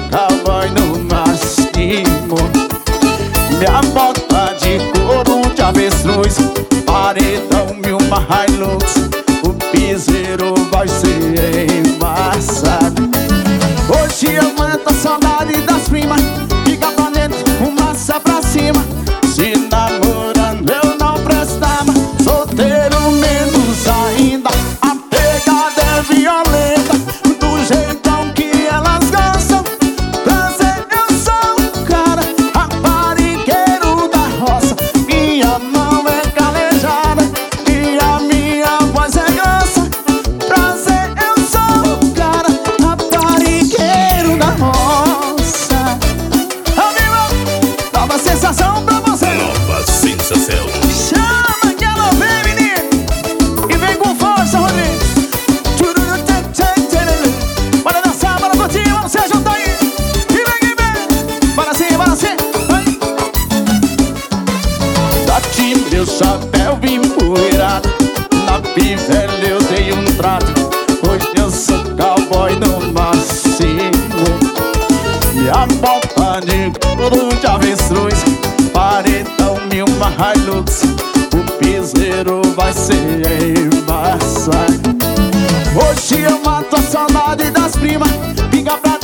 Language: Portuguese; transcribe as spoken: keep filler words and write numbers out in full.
cowboy no máximo. Minha bota de couro de avestruz, paredão e uma Hilux. O piseiro vai ser embaçado. Hoje eu mato a saudade das primas, fica pra dentro, fumaça pra cima. Se namorando eu não prestava, solteiro menos ainda. A pegada é violenta, do jeitão que elas gostam. Prazer, eu sou o cara, raparigueiro da roça. Minha mão é calejada e a minha voz é grossa. Prazer, eu sou o cara, raparigueiro da roça. Amigo, nova sensação pra você. Nova sensação. Chama que ela vem, menino, e vem com força, Rodrigo. Bora dançar, bora curtir, vamos se juntar aí. E vem, e vem. Bora sim, bora sim. Bati meu chapéu vim empoeirado, na pivela eu dei um trato. Hoje eu sou cowboy no máximo. Minha bota de couro de avestruz, paredão e uma Hilux. O piseiro vai ser embaçado. Hoje eu mato a saudade das primas, fica pra